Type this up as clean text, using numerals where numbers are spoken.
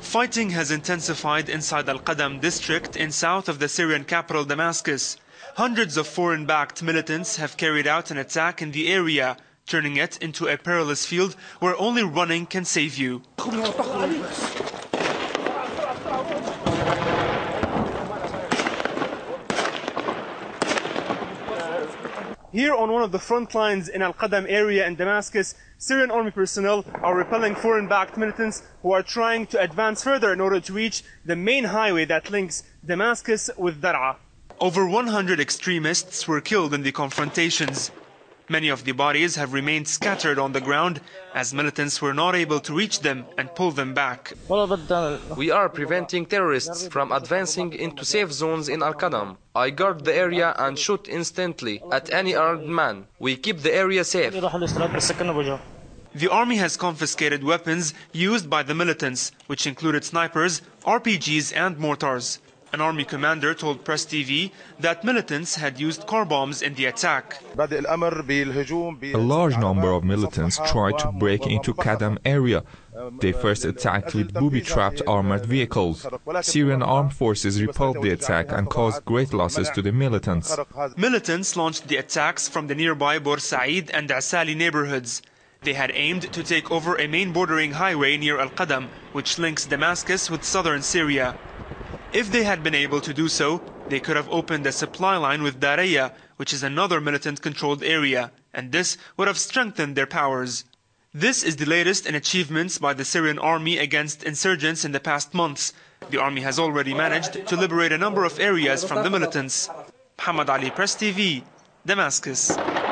Fighting has intensified inside Al-Qadam district in south of the Syrian capital Damascus. Hundreds of foreign-backed militants have carried out an attack in the area, turning it into a perilous field where only running can save you. Here on one of the front lines in Al-Qadam area in Damascus, Syrian army personnel are repelling foreign-backed militants who are trying to advance further in order to reach the main highway that links Damascus with Dar'a. Over 100 extremists were killed in the confrontations. Many of the bodies have remained scattered on the ground as militants were not able to reach them and pull them back. We are preventing terrorists from advancing into safe zones in Al-Qadam. I guard the area and shoot instantly at any armed man. We keep the area safe. The army has confiscated weapons used by the militants, which included snipers, RPGs and mortars. An army commander told Press TV that militants had used car bombs in the attack. A large number of militants tried to break into Qadam area. They first attacked with booby-trapped armored vehicles. Syrian armed forces repelled the attack and caused great losses to the militants. Militants launched the attacks from the nearby Bor Said and Asali neighborhoods. They had aimed to take over a main bordering highway near Al-Qadam, which links Damascus with southern Syria. If they had been able to do so, they could have opened a supply line with Daraya, which is another militant-controlled area, and this would have strengthened their powers. This is the latest in achievements by the Syrian army against insurgents in the past months. The army has already managed to liberate a number of areas from the militants. Muhammad Ali, Press TV, Damascus.